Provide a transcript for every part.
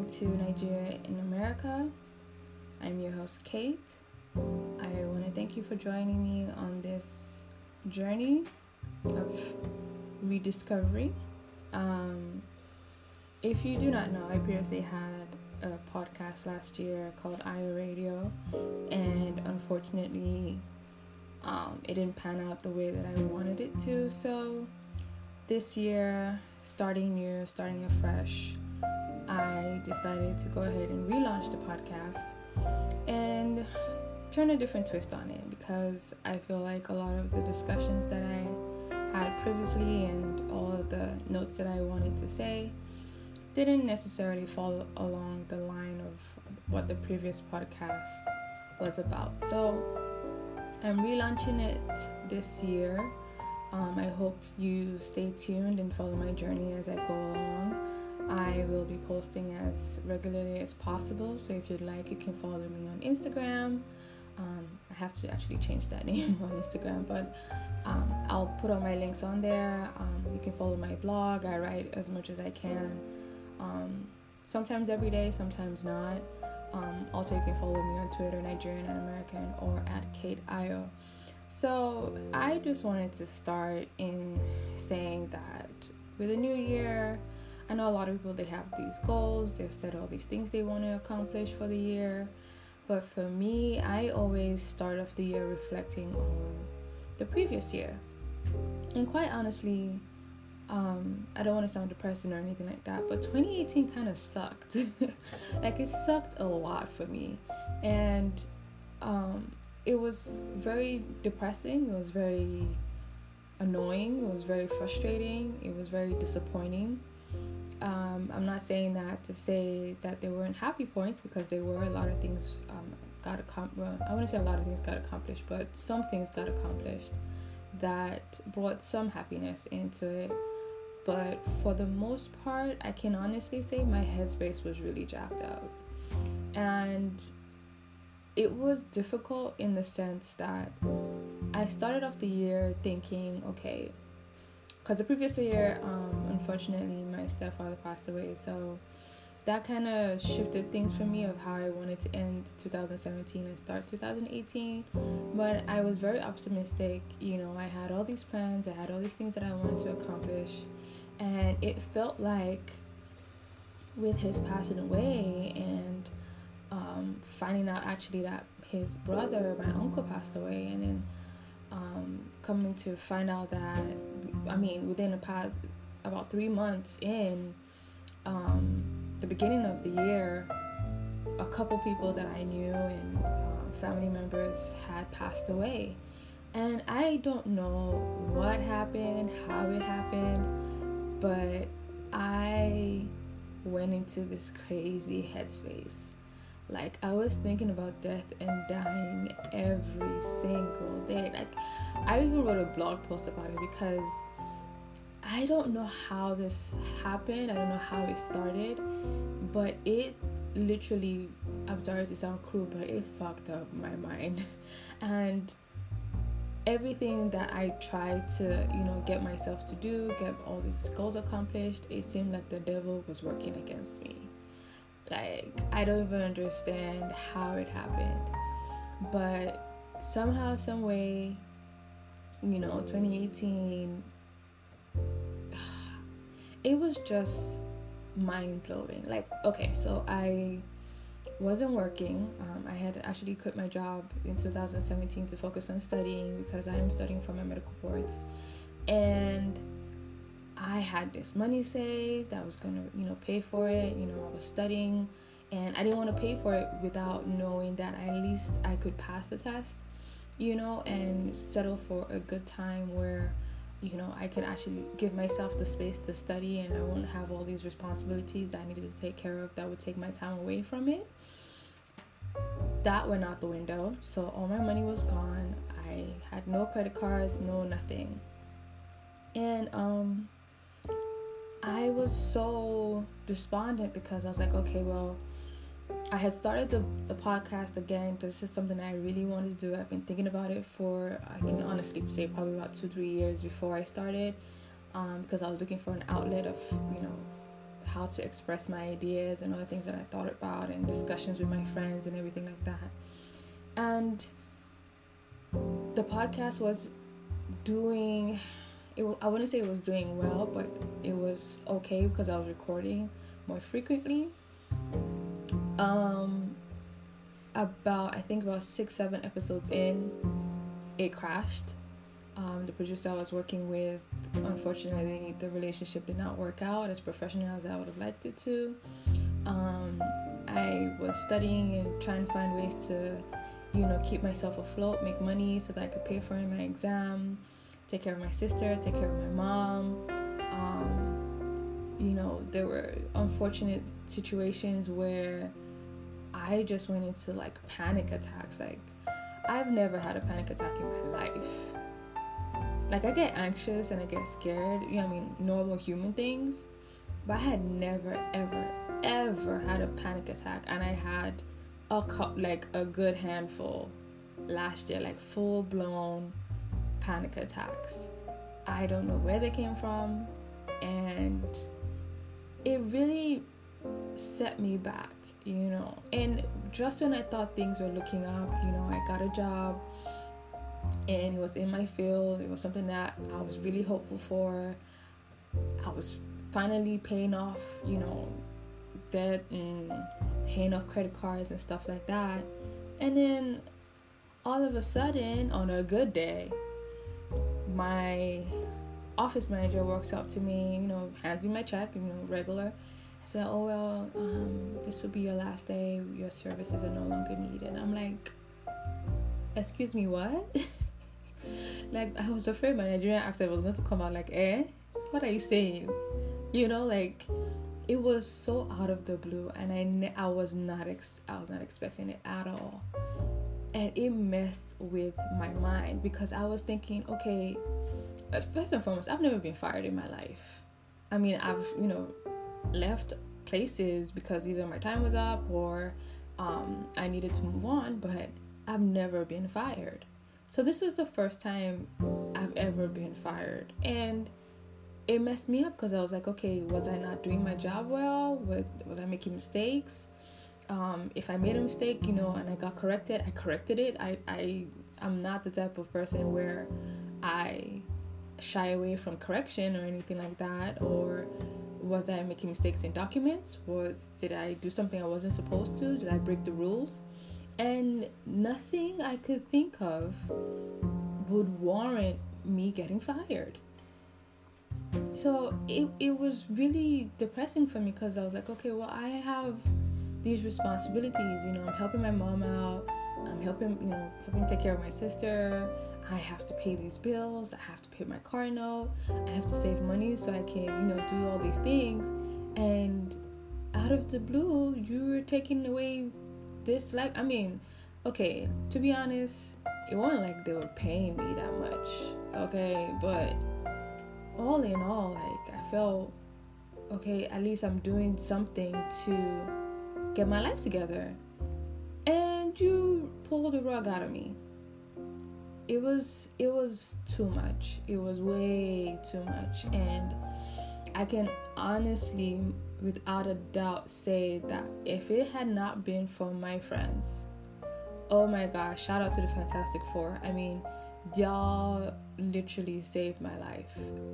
to Nigeria in America. I'm your host, Kate. I want to thank you for joining me on this journey of rediscovery. If you do not know, I previously had a podcast last year called IO Radio, and unfortunately, it didn't pan out the way that I wanted it to. So this year, starting new, starting afresh, I decided to go ahead and relaunch the podcast and turn a different twist on it, because I feel like a lot of the discussions that I had previously and all of the notes that I wanted to say didn't necessarily follow along the line of what the previous podcast was about. So I'm relaunching it this year. I hope you stay tuned and follow my journey as I go along. I will be posting as regularly as possible, so if you'd like, you can follow me on Instagram. I have to actually change that name on Instagram, but I'll put all my links on there. You can follow my blog. I write as much as I can. Sometimes every day, sometimes not. Also, you can follow me on Twitter, Nigerian and American, or at KateIO. So I just wanted to start in saying that with a new year, I know a lot of people, they have these goals, they've said all these things they want to accomplish for the year. But for me, I always start off the year reflecting on the previous year. And quite honestly, I don't want to sound depressing or anything like that, but 2018 kind of sucked. Like, it sucked a lot for me. And it was very depressing. It was very annoying. It was very frustrating. It was very disappointing. I'm not saying that to say that there weren't happy points, because there were a lot of things got accomplished. Well, I wouldn't say a lot of things got accomplished, but some things got accomplished that brought some happiness into it. But for the most part, I can honestly say my headspace was really jacked up. And it was difficult in the sense that I started off the year thinking, okay, because the previous year, unfortunately, my stepfather passed away. So that kind of shifted things for me of how I wanted to end 2017 and start 2018. But I was very optimistic. I had all these plans. I had all these things that I wanted to accomplish. And it felt like with his passing away and finding out actually that his brother, my uncle, passed away, and then coming to find out that, within the past about 3 months in the beginning of the year, a couple people that I knew and family members had passed away. And I don't know what happened, how it happened, but I went into this crazy headspace. Like, I was thinking about death and dying every single day. Like, I even wrote a blog post about it, because I don't know how this happened. I don't know how it started, but it literally, I'm sorry to sound cruel, but it fucked up my mind. And everything that I tried to, get myself to do, get all these goals accomplished, it seemed like the devil was working against me. Like, I don't even understand how it happened. But somehow, some way, 2018, it was just mind-blowing. Like, okay, so I wasn't working. I had actually quit my job in 2017 to focus on studying, because I am studying for my medical boards. And I had this money saved. I was going to, pay for it. I was studying, and I didn't want to pay for it without knowing that at least I could pass the test, and settle for a good time where, I could actually give myself the space to study, and I wouldn't have all these responsibilities that I needed to take care of that would take my time away from it. That went out the window. So all my money was gone. I had no credit cards, no nothing. And I was so despondent, because I was like, okay, well, I had started the podcast again. This is something I really wanted to do. I've been thinking about it for, I can honestly say, probably about 2-3 years before I started, because I was looking for an outlet of, how to express my ideas and all the things that I thought about, and discussions with my friends and everything like that. And the podcast was doing, I wouldn't say it was doing well, but it was okay because I was recording more frequently. About 6-7 episodes in, it crashed. The producer I was working with, unfortunately, the relationship did not work out as professional as I would have liked it to. I was studying and trying to find ways to, keep myself afloat, make money so that I could pay for my exam, take care of my sister, take care of my mom. There were unfortunate situations where I just went into like panic attacks. Like, I've never had a panic attack in my life. Like, I get anxious and I get scared, normal human things. But I had never, ever, ever had a panic attack. And I had a good handful last year, like full-blown panic attacks. I don't know where they came from. And it really set me back, And just when I thought things were looking up, I got a job. And it was in my field. It was something that I was really hopeful for. I was finally paying off, debt and paying off credit cards and stuff like that. And then all of a sudden, on a good day, my office manager walks up to me, hands me my check, regular. I said, "Oh, well, this will be your last day. Your services are no longer needed." I'm like, "Excuse me, what?" Like, I was afraid my Nigerian accent was going to come out like, what are you saying? It was so out of the blue, and I was not expecting it at all. And it messed with my mind because I was thinking, okay, first and foremost, I've never been fired in my life. I've, left places because either my time was up or I needed to move on, but I've never been fired. So this was the first time I've ever been fired. And it messed me up because I was like, okay, was I not doing my job well? Was I making mistakes? If I made a mistake, and I got corrected, I corrected it. I'm not the type of person where I shy away from correction or anything like that. Or was I making mistakes in documents? Did I do something I wasn't supposed to? Did I break the rules? And nothing I could think of would warrant me getting fired. So it was really depressing for me because I was like, okay, well, I have these responsibilities. I'm helping my mom out. I'm helping take care of my sister. I have to pay these bills. I have to pay my car note. I have to save money so I can, do all these things. And out of the blue, you were taking away this life. Okay, to be honest, it wasn't like they were paying me that much, okay? But all in all, I felt, okay, at least I'm doing something to get my life together. And you pulled the rug out of me. It was too much. It was way too much. And I can honestly, without a doubt, say that if it had not been for my friends, oh my gosh, shout out to the Fantastic Four. Y'all literally saved my life.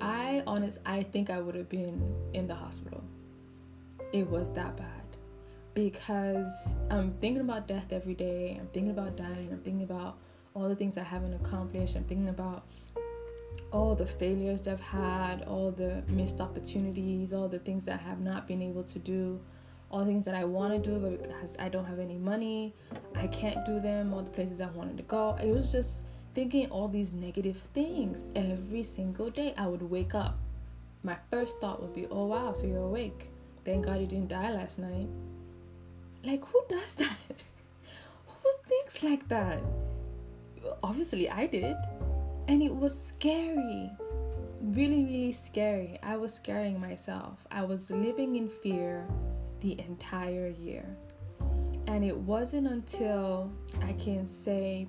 I think I would have been in the hospital. It was that bad. Because I'm thinking about death every day. I'm thinking about dying. I'm thinking about all the things I haven't accomplished. I'm thinking about all the failures I've had, all the missed opportunities, all the things that I have not been able to do, all the things that I want to do, but because I don't have any money, I can't do them, all the places I wanted to go. It was just thinking all these negative things every single day. I would wake up. My first thought would be, oh wow, so you're awake. Thank God you didn't die last night. Like, who does that? Who thinks like that? Obviously, I did. And it was scary. Really, really scary. I was scaring myself. I was living in fear the entire year. And it wasn't until, I can say,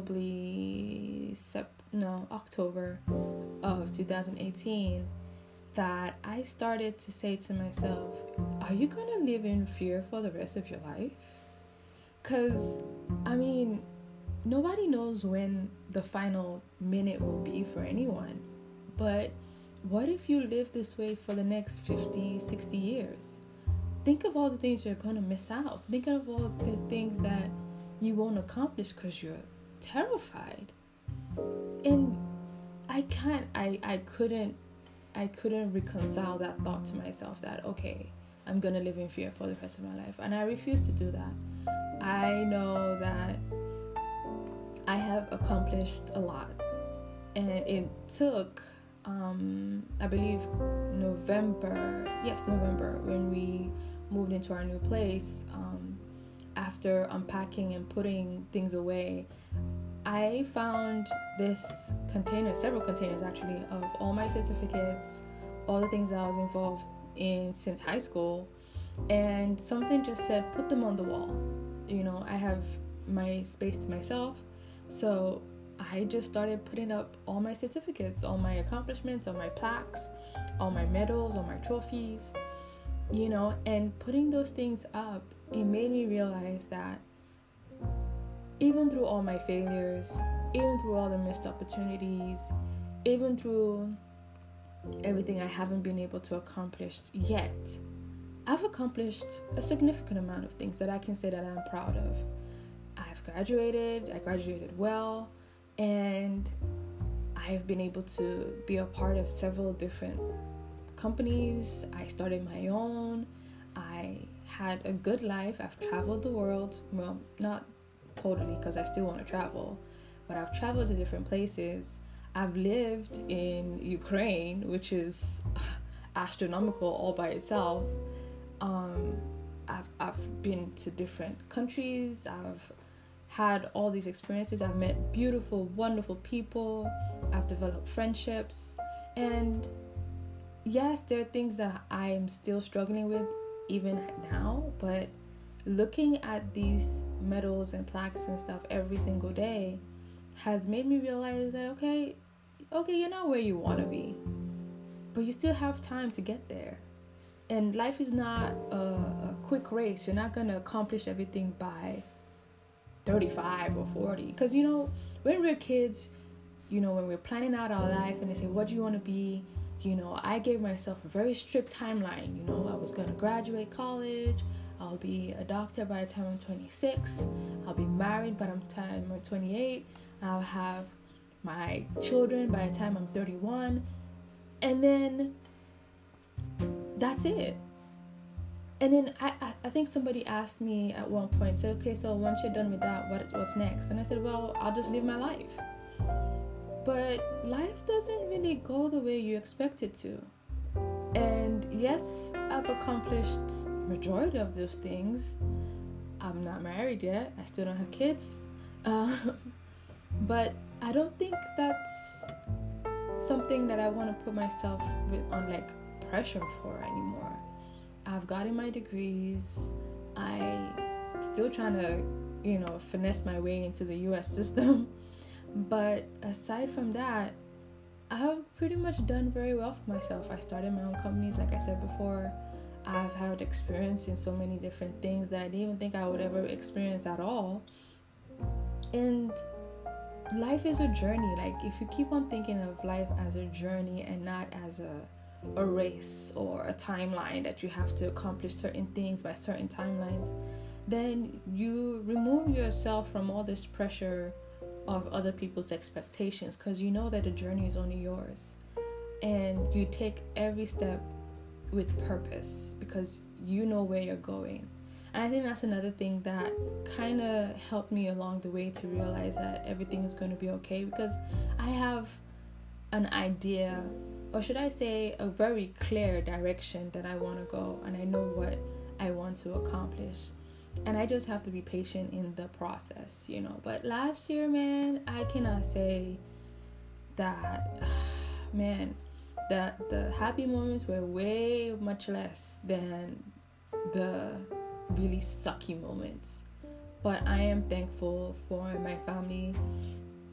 probably October of 2018 that I started to say to myself, are you going to live in fear for the rest of your life? Because, I mean, nobody knows when the final minute will be for anyone. But what if you live this way for the next 50, 60 years? Think of all the things you're going to miss out. Think of all the things that you won't accomplish because you're terrified. And I couldn't reconcile that thought to myself that, okay, I'm going to live in fear for the rest of my life. And I refuse to do that. I know that I have accomplished a lot. And it took, I believe, November, when we moved into our new place, after unpacking and putting things away, I found this container, several containers actually, of all my certificates, all the things that I was involved in since high school, and something just said, put them on the wall. You know, I have my space to myself, so I just started putting up all my certificates, all my accomplishments, all my plaques, all my medals, all my trophies, you know, and putting those things up, it made me realize that even through all my failures, even through all the missed opportunities, even through everything I haven't been able to accomplish yet, I've accomplished a significant amount of things that I can say that I'm proud of. I graduated well, and I've been able to be a part of several different companies. I started my own. I had a good life. I've traveled the world. Well, not totally, because I still want to travel, but I've traveled to different places. I've lived in Ukraine, which is astronomical all by itself. I've been to different countries. I've had all these experiences. I've met beautiful, wonderful people. I've developed friendships. And yes, there are things that I am still struggling with even now, but looking at these medals and plaques and stuff every single day has made me realize that, okay, you're not where you want to be, but you still have time to get there. And life is not a quick race. You're not going to accomplish everything by 35 or 40. Because, you know, when we're kids, you know, when we're planning out our life and they say, what do you want to be? You know, I gave myself a very strict timeline. You know, I was going to graduate college. I'll be a doctor by the time I'm 26. I'll be married by the time I'm 28. I'll have my children by the time I'm 31. And then that's it. And then I think somebody asked me at one point, said, okay, so once you're done with that, what's next? And I said, well, I'll just live my life. But life doesn't really go the way you expect it to. And yes, I've accomplished majority of those things. I'm not married yet. I still don't have kids. But I don't think that's something that I want to put myself on like pressure for anymore. I've gotten my degrees. I'm still trying to, you know, finesse my way into the US system. But aside from that, I've pretty much done very well for myself. I started my own companies, like I said before. I've had experience in so many different things that I didn't even think I would ever experience at all. And life is a journey. Like, if you keep on thinking of life as a journey and not as a race or a timeline that you have to accomplish certain things by certain timelines, then you remove yourself from all this pressure of other people's expectations, because you know that the journey is only yours, and you take every step with purpose because you know where you're going. And I think that's another thing that kind of helped me along the way to realize that everything is going to be okay, because I have an idea, or should I say a very clear direction that I want to go, and I know what I want to accomplish. And I just have to be patient in the process, you know. But last year, man, I cannot say that, man, the happy moments were way much less than the really sucky moments. But I am thankful for my family.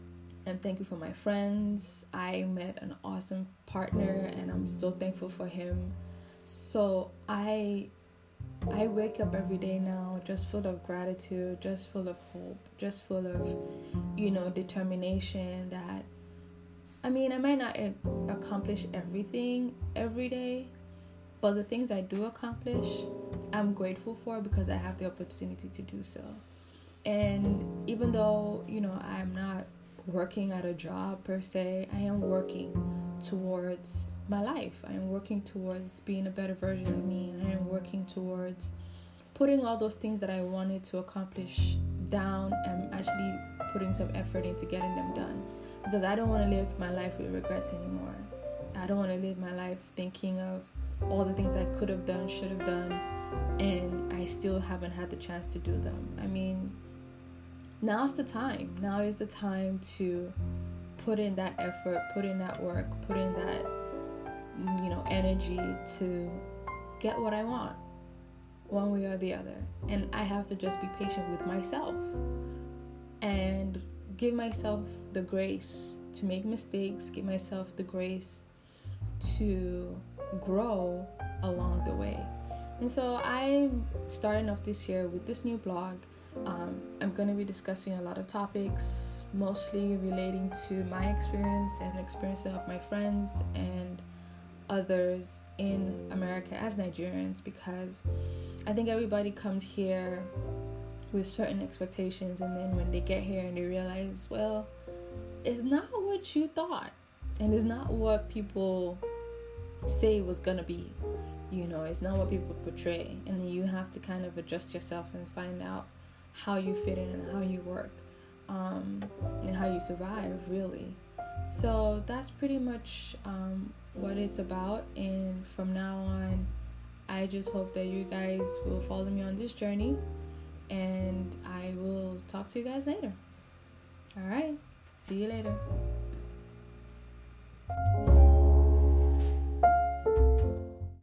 I'm thankful for my friends. I met an awesome partner and I'm so thankful for him. So I wake up every day now just full of gratitude, just full of hope, just full of, determination that, I might not accomplish everything every day, but the things I do accomplish, I'm grateful for because I have the opportunity to do so. And even though, I'm not working at a job per se, I am working towards my life. I am working towards being a better version of me. I am working towards putting all those things that I wanted to accomplish down and actually putting some effort into getting them done. Because I don't want to live my life with regrets anymore. I don't want to live my life thinking of all the things I could have done, should have done, and I still haven't had the chance to do them. Now's the time. Now is the time to put in that effort, put in that work, put in that, energy to get what I want, one way or the other. And I have to just be patient with myself and give myself the grace to make mistakes, give myself the grace to grow along the way. And so I'm starting off this year with this new blog. I'm going to be discussing a lot of topics, mostly relating to my experience and the experiences of my friends and others in America as Nigerians, because I think everybody comes here with certain expectations, and then when they get here and they realize, well, it's not what you thought, and it's not what people say it was gonna be. It's not what people portray, and then you have to kind of adjust yourself and find out how you fit in and how you work, and how you survive, really. So that's pretty much what it's about, and from now on, I just hope that you guys will follow me on this journey, and I will talk to you guys later. All right, see you later.